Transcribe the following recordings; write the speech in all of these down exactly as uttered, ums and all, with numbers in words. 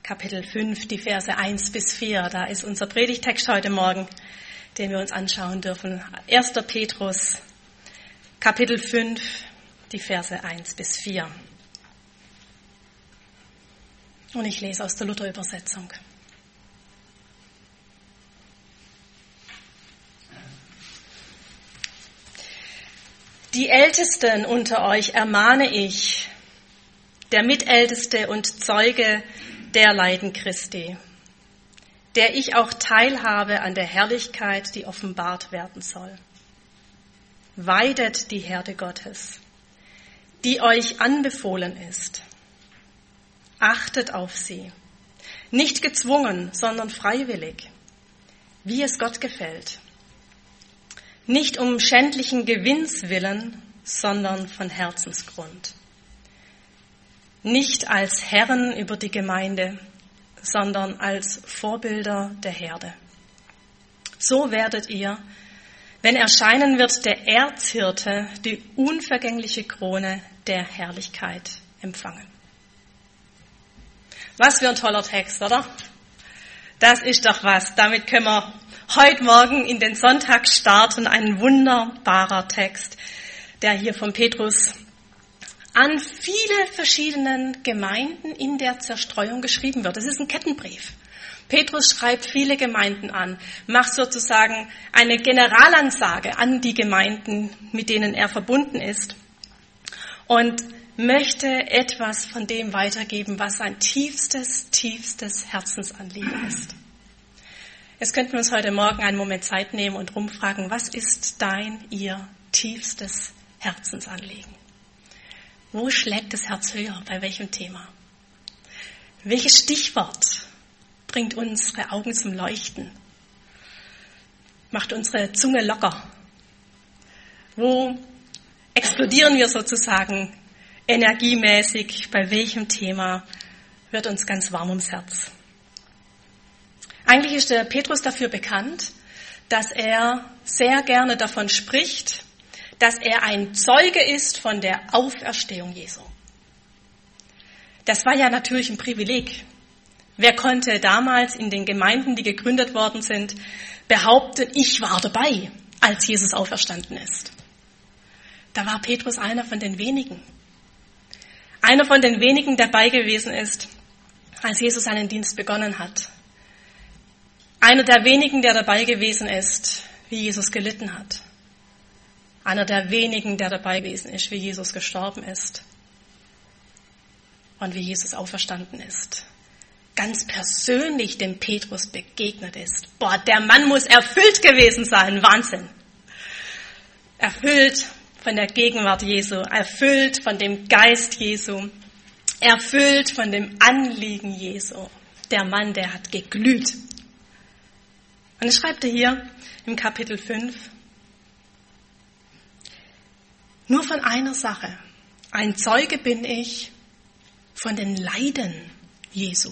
Kapitel fünf, die Verse eins bis vier. Da ist unser Predigtext heute Morgen, den wir uns anschauen dürfen. erster Petrus, Kapitel fünf, die Verse eins bis vier. Und ich lese aus der Luther-Übersetzung. Die Ältesten unter euch ermahne ich, der Mitälteste und Zeuge der Leiden Christi, der ich auch teilhabe an der Herrlichkeit, die offenbart werden soll. Weidet die Herde Gottes, die euch anbefohlen ist. Achtet auf sie, nicht gezwungen, sondern freiwillig, wie es Gott gefällt. Nicht um schändlichen Gewinns willen, sondern von Herzensgrund. Nicht als Herren über die Gemeinde, sondern als Vorbilder der Herde. So werdet ihr, wenn erscheinen wird der Erzhirte, die unvergängliche Krone der Herrlichkeit empfangen. Was für ein toller Text, oder? Das ist doch was. Damit können wir heute Morgen in den Sonntag starten. Ein wunderbarer Text, der hier von Petrus an viele verschiedenen Gemeinden in der Zerstreuung geschrieben wird. Das ist ein Kettenbrief. Petrus schreibt viele Gemeinden an, macht sozusagen eine Generalansage an die Gemeinden, mit denen er verbunden ist, und möchte etwas von dem weitergeben, was sein tiefstes, tiefstes Herzensanliegen ist. Jetzt könnten wir uns heute Morgen einen Moment Zeit nehmen und rumfragen, was ist dein, ihr tiefstes Herzensanliegen? Wo schlägt das Herz höher? Bei welchem Thema? Welches Stichwort bringt unsere Augen zum Leuchten? Macht unsere Zunge locker? Wo explodieren wir sozusagen energiemäßig? Bei welchem Thema wird uns ganz warm ums Herz? Eigentlich ist der Petrus dafür bekannt, dass er sehr gerne davon spricht, dass er ein Zeuge ist von der Auferstehung Jesu. Das war ja natürlich ein Privileg. Wer konnte damals in den Gemeinden, die gegründet worden sind, behaupten, ich war dabei, als Jesus auferstanden ist? Da war Petrus einer von den wenigen. Einer von den wenigen, der dabei gewesen ist, als Jesus seinen Dienst begonnen hat. Einer der wenigen, der dabei gewesen ist, wie Jesus gelitten hat. Einer der wenigen, der dabei gewesen ist, wie Jesus gestorben ist und wie Jesus auferstanden ist. Ganz persönlich dem Petrus begegnet ist. Boah, der Mann muss erfüllt gewesen sein. Wahnsinn. Erfüllt von der Gegenwart Jesu, erfüllt von dem Geist Jesu, erfüllt von dem Anliegen Jesu. Der Mann, der hat geglüht. Und es schreibt er hier im Kapitel fünf, nur von einer Sache. Ein Zeuge bin ich von den Leiden Jesu.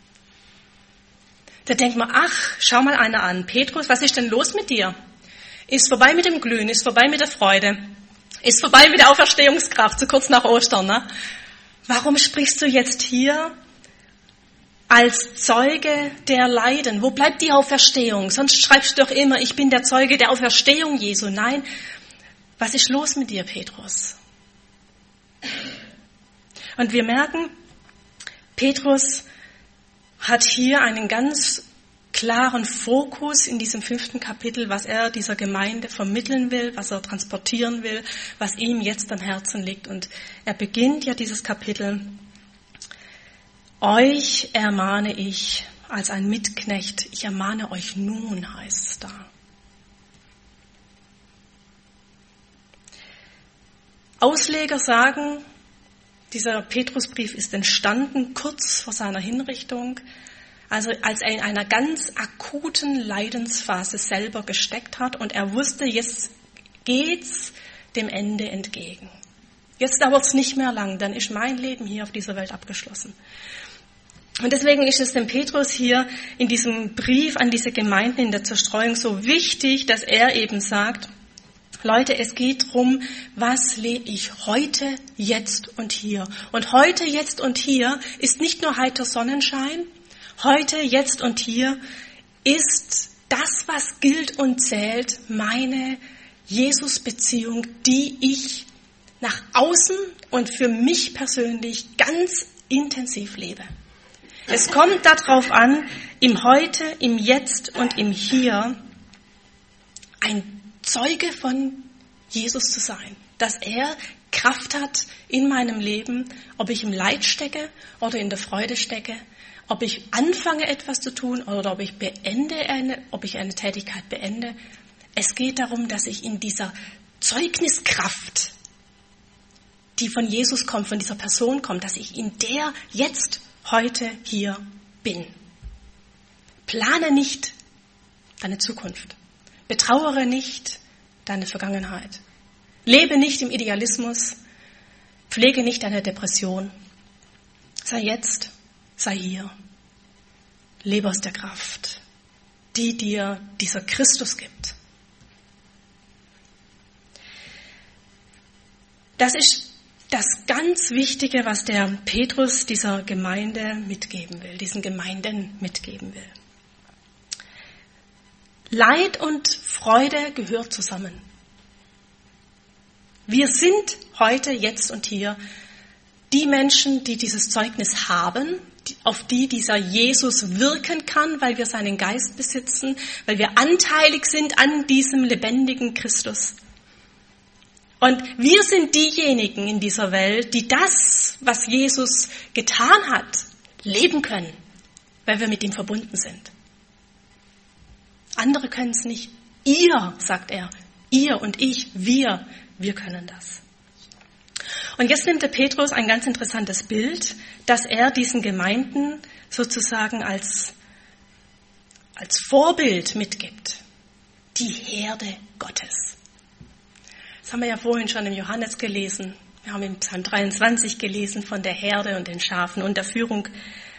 Da denkt man, ach, schau mal einer an. Petrus, was ist denn los mit dir? Ist vorbei mit dem Glühen, ist vorbei mit der Freude, ist vorbei mit der Auferstehungskraft, so kurz nach Ostern. Ne? Warum sprichst du jetzt hier als Zeuge der Leiden? Wo bleibt die Auferstehung? Sonst schreibst du doch immer, ich bin der Zeuge der Auferstehung Jesu. Nein, was ist los mit dir, Petrus? Und wir merken, Petrus hat hier einen ganz klaren Fokus in diesem fünften Kapitel, was er dieser Gemeinde vermitteln will, was er transportieren will, was ihm jetzt am Herzen liegt. Und er beginnt ja dieses Kapitel: Euch ermahne ich als ein Mitknecht, ich ermahne euch nun, heißt es da. Ausleger sagen, dieser Petrusbrief ist entstanden kurz vor seiner Hinrichtung, also als er in einer ganz akuten Leidensphase selber gesteckt hat und er wusste, jetzt geht's dem Ende entgegen. Jetzt dauert's nicht mehr lang, dann ist mein Leben hier auf dieser Welt abgeschlossen. Und deswegen ist es dem Petrus hier in diesem Brief an diese Gemeinden in der Zerstreuung so wichtig, dass er eben sagt, Leute, es geht darum, was lebe ich heute, jetzt und hier. Und heute, jetzt und hier ist nicht nur heiter Sonnenschein, Heute, jetzt und hier ist das, was gilt und zählt, meine Jesus-Beziehung, die ich nach außen und für mich persönlich ganz intensiv lebe. Es kommt darauf an, im Heute, im Jetzt und im Hier ein Zeuge von Jesus zu sein, dass er Kraft hat in meinem Leben, ob ich im Leid stecke oder in der Freude stecke, ob ich anfange etwas zu tun oder ob ich beende eine, ob ich eine Tätigkeit beende. Es geht darum, dass ich in dieser Zeugniskraft, die von Jesus kommt, von dieser Person kommt, dass ich in der jetzt, heute, hier bin. Plane nicht deine Zukunft. Betrauere nicht deine Vergangenheit. Lebe nicht im Idealismus. Pflege nicht deine Depression. Sei jetzt, sei hier. Lebe aus der Kraft, die dir dieser Christus gibt. Das ist das ganz Wichtige, was der Petrus dieser Gemeinde mitgeben will, diesen Gemeinden mitgeben will. Leid und Freude gehört zusammen. Wir sind heute, jetzt und hier die Menschen, die dieses Zeugnis haben, auf die dieser Jesus wirken kann, weil wir seinen Geist besitzen, weil wir anteilig sind an diesem lebendigen Christus. Und wir sind diejenigen in dieser Welt, die das, was Jesus getan hat, leben können, weil wir mit ihm verbunden sind. Andere können es nicht. Ihr, sagt er, ihr und ich, wir, wir können das. Und jetzt nimmt der Petrus ein ganz interessantes Bild, das er diesen Gemeinden sozusagen als, als Vorbild mitgibt. Die Herde Gottes. Das haben wir ja vorhin schon im Johannes gelesen. Wir haben im Psalm dreiundzwanzig gelesen von der Herde und den Schafen und der Führung.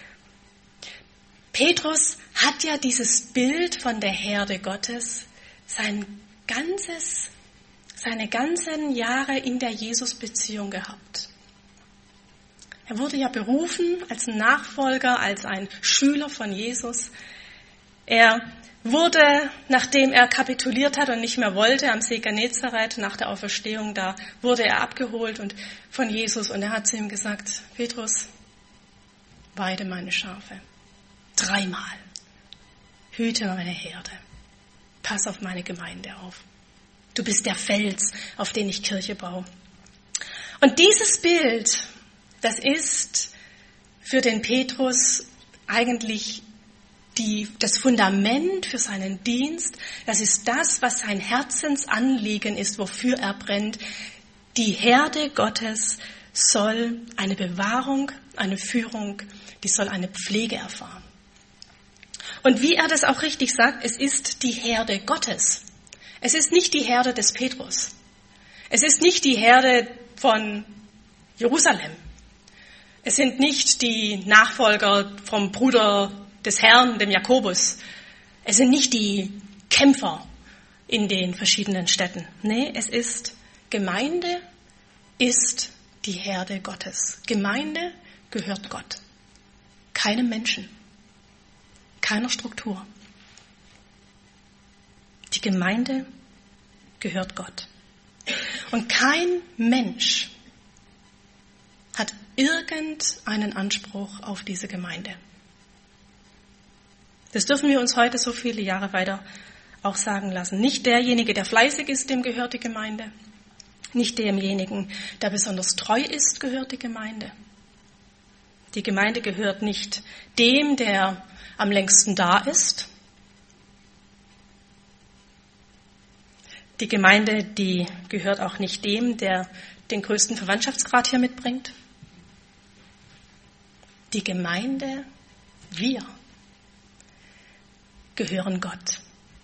Petrus hat ja dieses Bild von der Herde Gottes sein ganzes, seine ganzen Jahre in der Jesus-Beziehung gehabt. Er wurde ja berufen als ein Nachfolger, als ein Schüler von Jesus. Er wurde, nachdem er kapituliert hat und nicht mehr wollte, am See Genezareth nach der Auferstehung, da wurde er abgeholt und von Jesus und er hat zu ihm gesagt, Petrus, weide meine Schafe. Dreimal. Hüte meine Herde. Pass auf meine Gemeinde auf. Du bist der Fels, auf den ich Kirche baue. Und dieses Bild, das ist für den Petrus eigentlich die, das Fundament für seinen Dienst. Das ist das, was sein Herzensanliegen ist, wofür er brennt. Die Herde Gottes soll eine Bewahrung, eine Führung, die soll eine Pflege erfahren. Und wie er das auch richtig sagt, es ist die Herde Gottes. Es ist nicht die Herde des Petrus. Es ist nicht die Herde von Jerusalem. Es sind nicht die Nachfolger vom Bruder des Herrn, dem Jakobus. Es sind nicht die Kämpfer in den verschiedenen Städten. Nee, es ist Gemeinde ist die Herde Gottes. Gemeinde gehört Gott. Keinem Menschen. Keiner Struktur. Die Gemeinde gehört Gott. Und kein Mensch hat irgendeinen Anspruch auf diese Gemeinde. Das dürfen wir uns heute so viele Jahre weiter auch sagen lassen. Nicht derjenige, der fleißig ist, dem gehört die Gemeinde. Nicht demjenigen, der besonders treu ist, gehört die Gemeinde. Die Gemeinde gehört nicht dem, der am längsten da ist. Die Gemeinde, die gehört auch nicht dem, der den größten Verwandtschaftsgrad hier mitbringt. Die Gemeinde, wir, gehören Gott.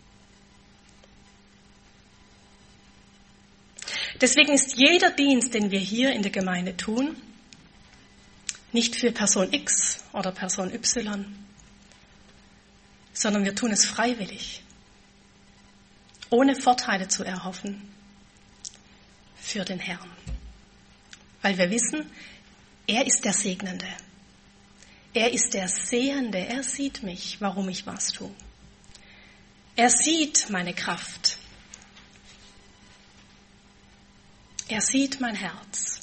Deswegen ist jeder Dienst, den wir hier in der Gemeinde tun, nicht für Person X oder Person Y, sondern wir tun es freiwillig, ohne Vorteile zu erhoffen, für den Herrn. Weil wir wissen, er ist der Segnende. Er ist der Sehende, er sieht mich, warum ich was tue. Er sieht meine Kraft. Er sieht mein Herz.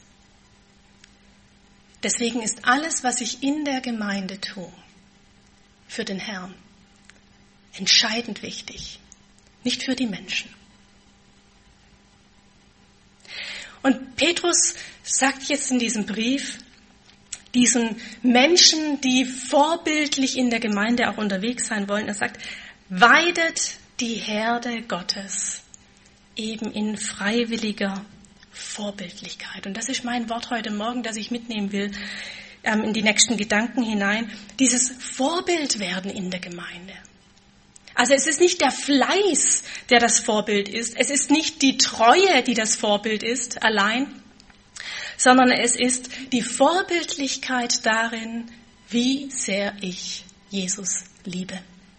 Deswegen ist alles, was ich in der Gemeinde tue, für den Herrn entscheidend wichtig, nicht für die Menschen. Und Petrus sagt jetzt in diesem Brief, diesen Menschen, die vorbildlich in der Gemeinde auch unterwegs sein wollen, er sagt, weidet die Herde Gottes eben in freiwilliger Vorbildlichkeit. Und das ist mein Wort heute Morgen, das ich mitnehmen will ähm, in die nächsten Gedanken hinein. Dieses Vorbildwerden in der Gemeinde. Also es ist nicht der Fleiß, der das Vorbild ist. Es ist nicht die Treue, die das Vorbild ist, allein, sondern es ist die Vorbildlichkeit darin, wie sehr ich Jesus liebe.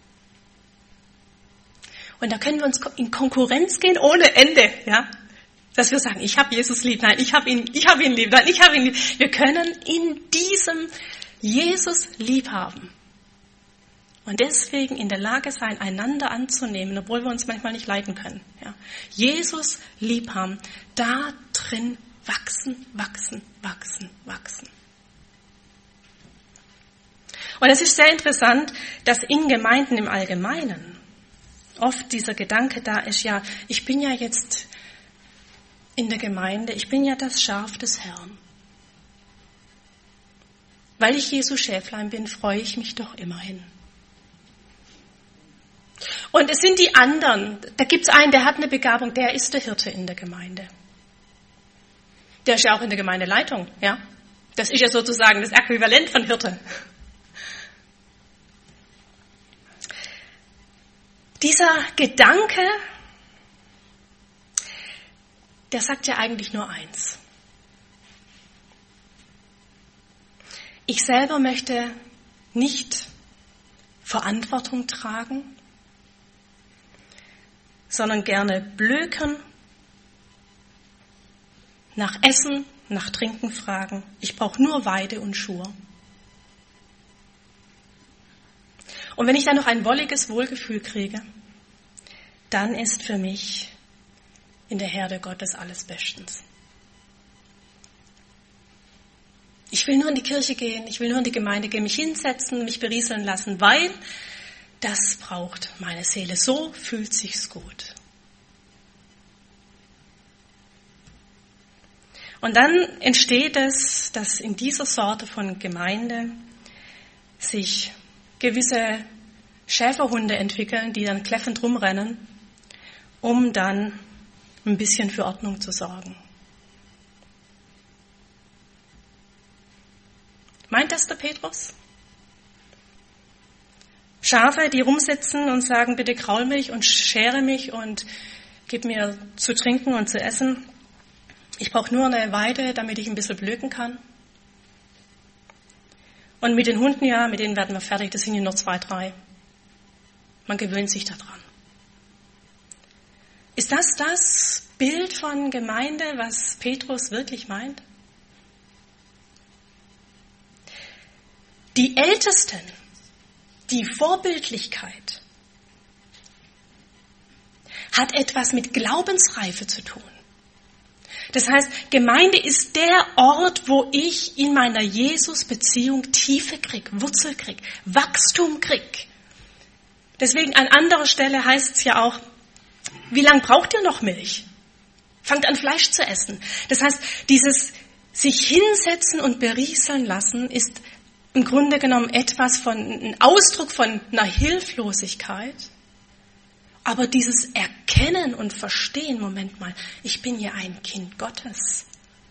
Und da können wir uns in Konkurrenz gehen ohne Ende, ja? Dass wir sagen, ich habe Jesus lieb, nein, ich habe ihn, ich habe ihn lieb, nein, ich habe ihn lieb. Wir können in diesem Jesus lieb haben. Und deswegen in der Lage sein, einander anzunehmen, obwohl wir uns manchmal nicht leiden können. Ja. Jesus lieb haben, da drin wachsen, wachsen, wachsen, wachsen. Und es ist sehr interessant, dass in Gemeinden im Allgemeinen oft dieser Gedanke da ist, ja, ich bin ja jetzt in der Gemeinde, ich bin ja das Schaf des Herrn. Weil ich Jesu Schäflein bin, freue ich mich doch immerhin. Und es sind die anderen. Da gibt es einen, der hat eine Begabung, der ist der Hirte in der Gemeinde. Der ist ja auch in der Gemeindeleitung, ja. Das ist ja sozusagen das Äquivalent von Hirte. Dieser Gedanke, der sagt ja eigentlich nur eins. Ich selber möchte nicht Verantwortung tragen, sondern gerne blöken, nach Essen, nach Trinken fragen. Ich brauche nur Weide und Schur. Und wenn ich dann noch ein wolliges Wohlgefühl kriege, dann ist für mich in der Herde Gottes alles bestens. Ich will nur in die Kirche gehen, ich will nur in die Gemeinde gehen, mich hinsetzen, mich berieseln lassen, weil das braucht meine Seele. So fühlt sich's gut. Und dann entsteht es, dass in dieser Sorte von Gemeinde sich gewisse Schäferhunde entwickeln, die dann kläffend rumrennen, um dann ein bisschen für Ordnung zu sorgen. Meint das der Petrus? Schafe, die rumsitzen und sagen, bitte kraul mich und schere mich und gib mir zu trinken und zu essen. Ich brauche nur eine Weide, damit ich ein bisschen blöken kann. Und mit den Hunden, ja, mit denen werden wir fertig. Das sind ja nur zwei, drei. Man gewöhnt sich daran. Ist das das Bild von Gemeinde, was Petrus wirklich meint? Die Ältesten, die Vorbildlichkeit, hat etwas mit Glaubensreife zu tun. Das heißt, Gemeinde ist der Ort, wo ich in meiner Jesus-Beziehung Tiefe krieg, Wurzel krieg, Wachstum krieg. Deswegen an anderer Stelle heißt es ja auch, wie lange braucht ihr noch Milch? Fangt an, Fleisch zu essen. Das heißt, dieses sich hinsetzen und berieseln lassen ist im Grunde genommen etwas von, ein Ausdruck von einer Hilflosigkeit. Aber dieses Erkennen und Verstehen, Moment mal, ich bin ja ein Kind Gottes.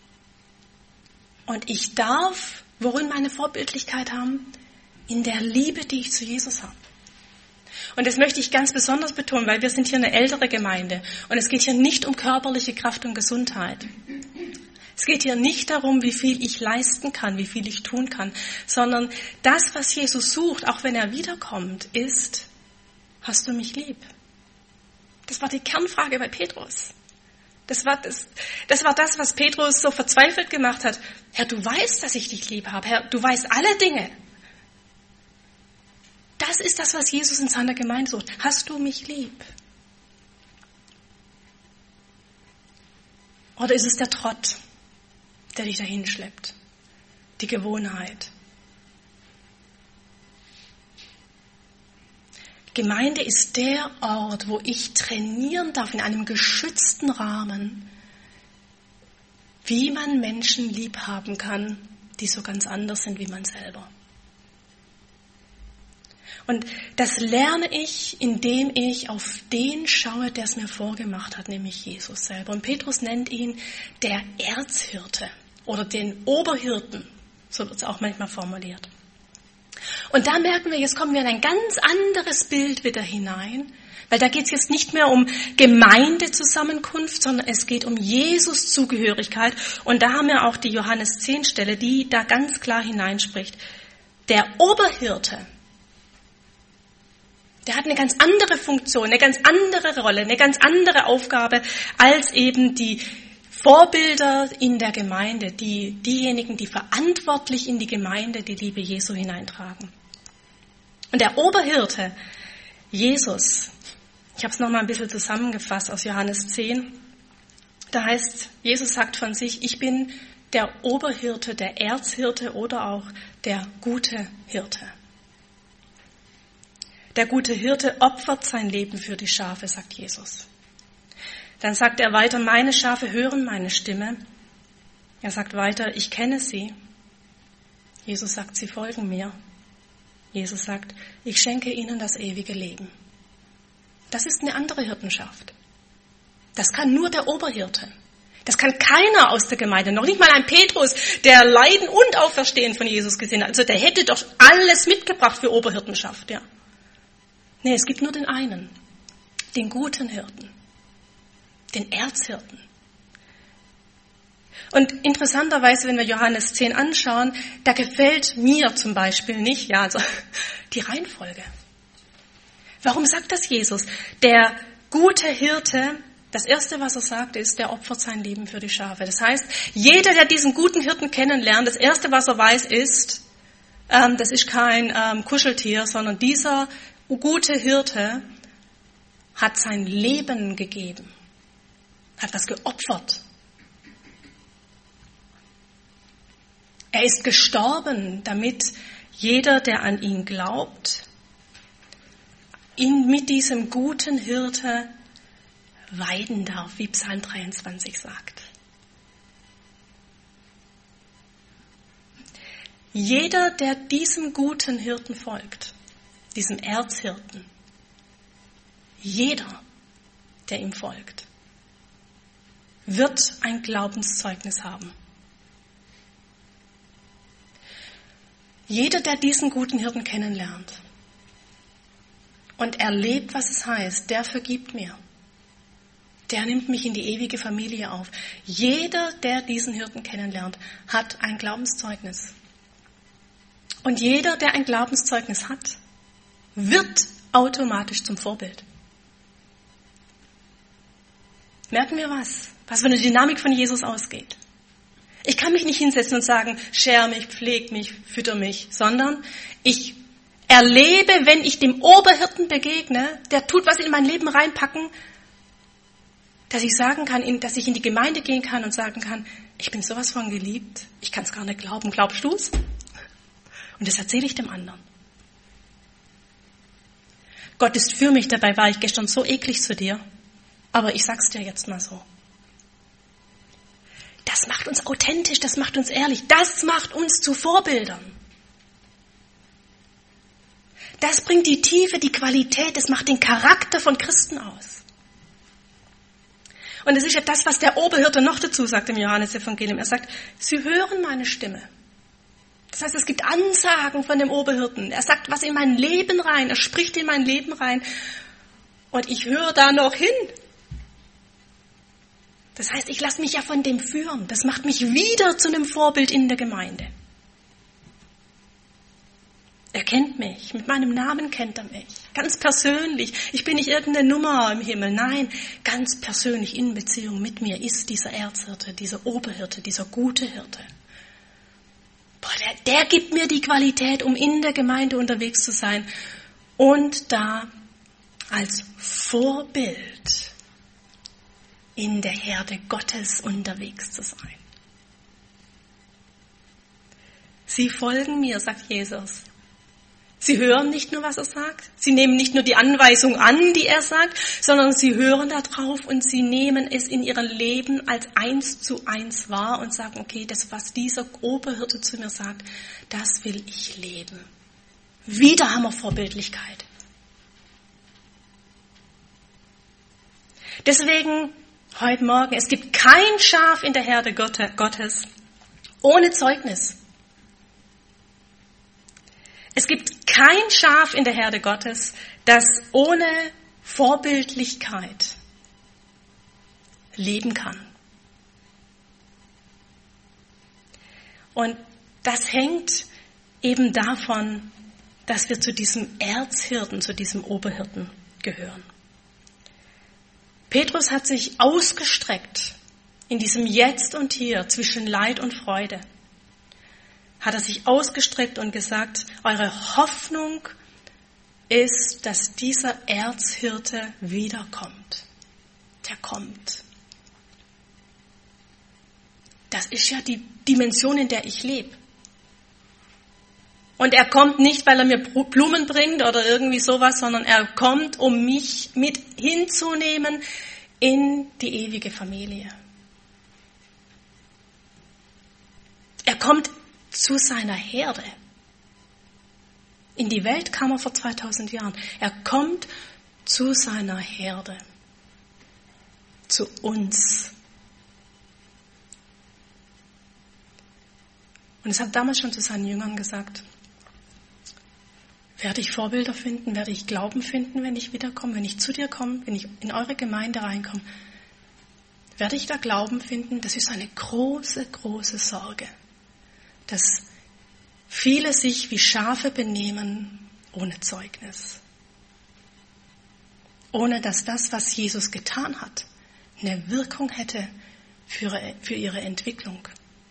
Und ich darf, worin meine Vorbildlichkeit haben? In der Liebe, die ich zu Jesus habe. Und das möchte ich ganz besonders betonen, weil wir sind hier eine ältere Gemeinde. Und es geht hier nicht um körperliche Kraft und Gesundheit. Es geht hier nicht darum, wie viel ich leisten kann, wie viel ich tun kann, sondern das, was Jesus sucht, auch wenn er wiederkommt, ist, hast du mich lieb? Das war die Kernfrage bei Petrus. Das war das, das war das, was Petrus so verzweifelt gemacht hat. Herr, du weißt, dass ich dich lieb habe. Herr, du weißt alle Dinge. Das ist das, was Jesus in seiner Gemeinde sucht. Hast du mich lieb? Oder ist es der Trott, der dich dahin schleppt? Die Gewohnheit? Gemeinde ist der Ort, wo ich trainieren darf in einem geschützten Rahmen, wie man Menschen lieb haben kann, die so ganz anders sind wie man selber. Und das lerne ich, indem ich auf den schaue, der es mir vorgemacht hat, nämlich Jesus selber. Und Petrus nennt ihn der Erzhirte oder den Oberhirten, so wird es auch manchmal formuliert. Und da merken wir, jetzt kommen wir in ein ganz anderes Bild wieder hinein, weil da geht es jetzt nicht mehr um Gemeindezusammenkunft, sondern es geht um Jesus-Zugehörigkeit. Und da haben wir auch die Johannes zehn Stelle, die da ganz klar hineinspricht. Der Oberhirte, der hat eine ganz andere Funktion, eine ganz andere Rolle, eine ganz andere Aufgabe als eben die Vorbilder in der Gemeinde, die, diejenigen, die verantwortlich in die Gemeinde die Liebe Jesu hineintragen. Und der Oberhirte, Jesus, ich habe es nochmal ein bisschen zusammengefasst aus Johannes zehn, da heißt, Jesus sagt von sich, ich bin der Oberhirte, der Erzhirte oder auch der gute Hirte. Der gute Hirte opfert sein Leben für die Schafe, sagt Jesus. Dann sagt er weiter, meine Schafe hören meine Stimme. Er sagt weiter, ich kenne sie. Jesus sagt, sie folgen mir. Jesus sagt, ich schenke ihnen das ewige Leben. Das ist eine andere Hirtenschaft. Das kann nur der Oberhirte. Das kann keiner aus der Gemeinde, noch nicht mal ein Petrus, der Leiden und Auferstehen von Jesus gesehen hat. Also der hätte doch alles mitgebracht für Oberhirtenschaft, ja. Nee, es gibt nur den einen, den guten Hirten, den Erzhirten. Und interessanterweise, wenn wir Johannes zehn anschauen, da gefällt mir zum Beispiel nicht, ja, also die Reihenfolge. Warum sagt das Jesus? Der gute Hirte, das Erste, was er sagt, ist, der opfert sein Leben für die Schafe. Das heißt, jeder, der diesen guten Hirten kennenlernt, das Erste, was er weiß, ist, ähm, das ist kein ähm, Kuscheltier, sondern dieser gute Hirte hat sein Leben gegeben, hat was geopfert. Er ist gestorben, damit jeder, der an ihn glaubt, ihn mit diesem guten Hirte weiden darf, wie Psalm dreiundzwanzig sagt. Jeder, der diesem guten Hirten folgt, diesem Erzhirten, jeder, der ihm folgt, wird ein Glaubenszeugnis haben. Jeder, der diesen guten Hirten kennenlernt und erlebt, was es heißt, der vergibt mir. Der nimmt mich in die ewige Familie auf. Jeder, der diesen Hirten kennenlernt, hat ein Glaubenszeugnis. Und jeder, der ein Glaubenszeugnis hat, wird automatisch zum Vorbild. Merken wir was? Was für eine Dynamik von Jesus ausgeht. Ich kann mich nicht hinsetzen und sagen, scher mich, pfleg mich, fütter mich, sondern ich erlebe, wenn ich dem Oberhirten begegne, der tut was in mein Leben reinpacken, dass ich sagen kann, dass ich in die Gemeinde gehen kann und sagen kann, ich bin sowas von geliebt, ich kann es gar nicht glauben, glaubst du's? Und das erzähle ich dem anderen. Gott ist für mich, dabei war ich gestern so eklig zu dir, aber ich sag's dir jetzt mal so. Das macht uns authentisch, das macht uns ehrlich, das macht uns zu Vorbildern. Das bringt die Tiefe, die Qualität, das macht den Charakter von Christen aus. Und es ist ja das, was der Oberhirte noch dazu sagt im Johannesevangelium. Er sagt, sie hören meine Stimme. Das heißt, es gibt Ansagen von dem Oberhirten. Er sagt was in mein Leben rein, er spricht in mein Leben rein und ich höre da noch hin. Das heißt, ich lasse mich ja von dem führen. Das macht mich wieder zu einem Vorbild in der Gemeinde. Er kennt mich, mit meinem Namen kennt er mich, ganz persönlich. Ich bin nicht irgendeine Nummer im Himmel, nein, ganz persönlich in Beziehung mit mir ist dieser Erzhirte, dieser Oberhirte, dieser gute Hirte. Boah, der, der gibt mir die Qualität, um in der Gemeinde unterwegs zu sein und da als Vorbild in der Herde Gottes unterwegs zu sein. Sie folgen mir, sagt Jesus. Sie hören nicht nur, was er sagt, sie nehmen nicht nur die Anweisung an, die er sagt, sondern sie hören darauf und sie nehmen es in ihrem Leben als eins zu eins wahr und sagen, okay, das, was dieser Oberhirte zu mir sagt, das will ich leben. Wieder haben wir Vorbildlichkeit. Deswegen heute Morgen, es gibt kein Schaf in der Herde Gottes ohne Zeugnis. Es gibt kein Schaf in der Herde Gottes, das ohne Vorbildlichkeit leben kann. Und das hängt eben davon, dass wir zu diesem Erzhirten, zu diesem Oberhirten gehören. Petrus hat sich ausgestreckt in diesem Jetzt und Hier zwischen Leid und Freude. Hat er sich ausgestreckt und gesagt, eure Hoffnung ist, dass dieser Erzhirte wiederkommt. Der kommt. Das ist ja die Dimension, in der ich lebe. Und er kommt nicht, weil er mir Blumen bringt oder irgendwie sowas, sondern er kommt, um mich mit hinzunehmen in die ewige Familie. Er kommt zu seiner Herde. In die Welt kam er vor zweitausend Jahren. Er kommt zu seiner Herde. Zu uns. Und es hat damals schon zu seinen Jüngern gesagt, werde ich Vorbilder finden, werde ich Glauben finden, wenn ich wiederkomme, wenn ich zu dir komme, wenn ich in eure Gemeinde reinkomme, werde ich da Glauben finden? Das ist eine große, große Sorge, dass viele sich wie Schafe benehmen ohne Zeugnis. Ohne dass das, was Jesus getan hat, eine Wirkung hätte für ihre, für ihre Entwicklung.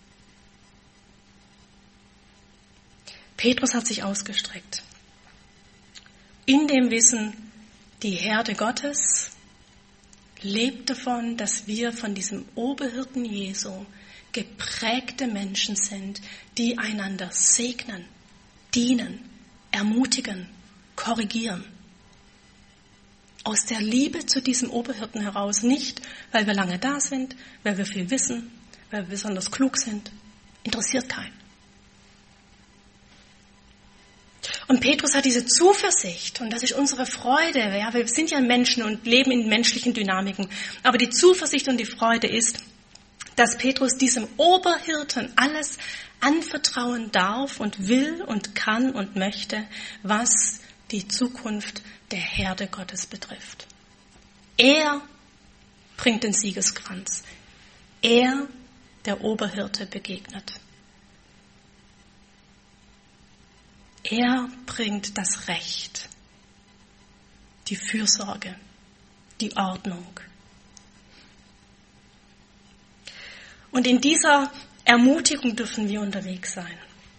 Petrus hat sich ausgestreckt. In dem Wissen, die Herde Gottes lebt davon, dass wir von diesem Oberhirten Jesu geprägte Menschen sind, die einander segnen, dienen, ermutigen, korrigieren. Aus der Liebe zu diesem Oberhirten heraus, nicht weil wir lange da sind, weil wir viel wissen, weil wir besonders klug sind, interessiert keinen. Und Petrus hat diese Zuversicht, und das ist unsere Freude. Ja, wir sind ja Menschen und leben in menschlichen Dynamiken. Aber die Zuversicht und die Freude ist, dass Petrus diesem Oberhirten alles anvertrauen darf und will und kann und möchte, was die Zukunft der Herde Gottes betrifft. Er bringt den Siegeskranz. Er, der Oberhirte, begegnet. Er bringt das Recht, die Fürsorge, die Ordnung. Und in dieser Ermutigung dürfen wir unterwegs sein.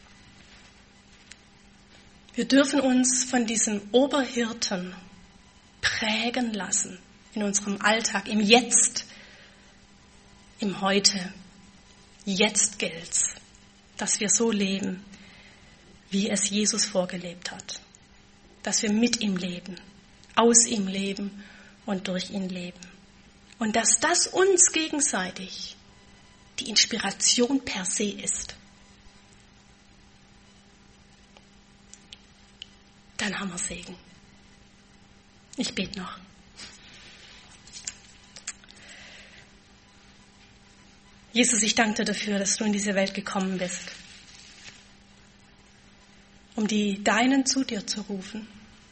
Wir dürfen uns von diesem Oberhirten prägen lassen in unserem Alltag, im Jetzt, im Heute. Jetzt gilt's, dass wir so leben, wie es Jesus vorgelebt hat. Dass wir mit ihm leben, aus ihm leben und durch ihn leben. Und dass das uns gegenseitig die Inspiration per se ist. Dann haben wir Segen. Ich bete noch. Jesus, ich danke dir dafür, dass du in diese Welt gekommen bist, um die Deinen zu dir zu rufen,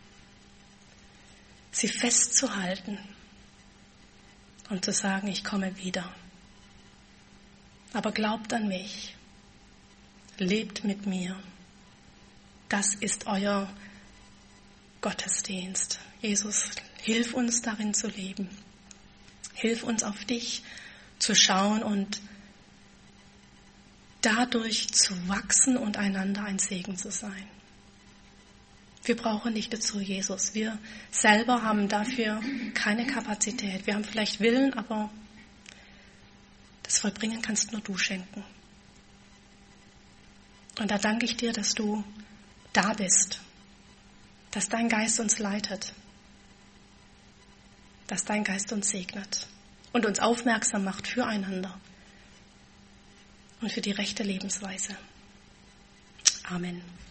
sie festzuhalten und zu sagen, ich komme wieder. Aber glaubt an mich, lebt mit mir. Das ist euer Gottesdienst. Jesus, hilf uns darin zu leben. Hilf uns auf dich zu schauen und dadurch zu wachsen und einander ein Segen zu sein. Wir brauchen dich dazu, Jesus. Wir selber haben dafür keine Kapazität. Wir haben vielleicht Willen, aber das Vollbringen kannst nur du schenken. Und da danke ich dir, dass du da bist, dass dein Geist uns leitet, dass dein Geist uns segnet und uns aufmerksam macht füreinander und für die rechte Lebensweise. Amen.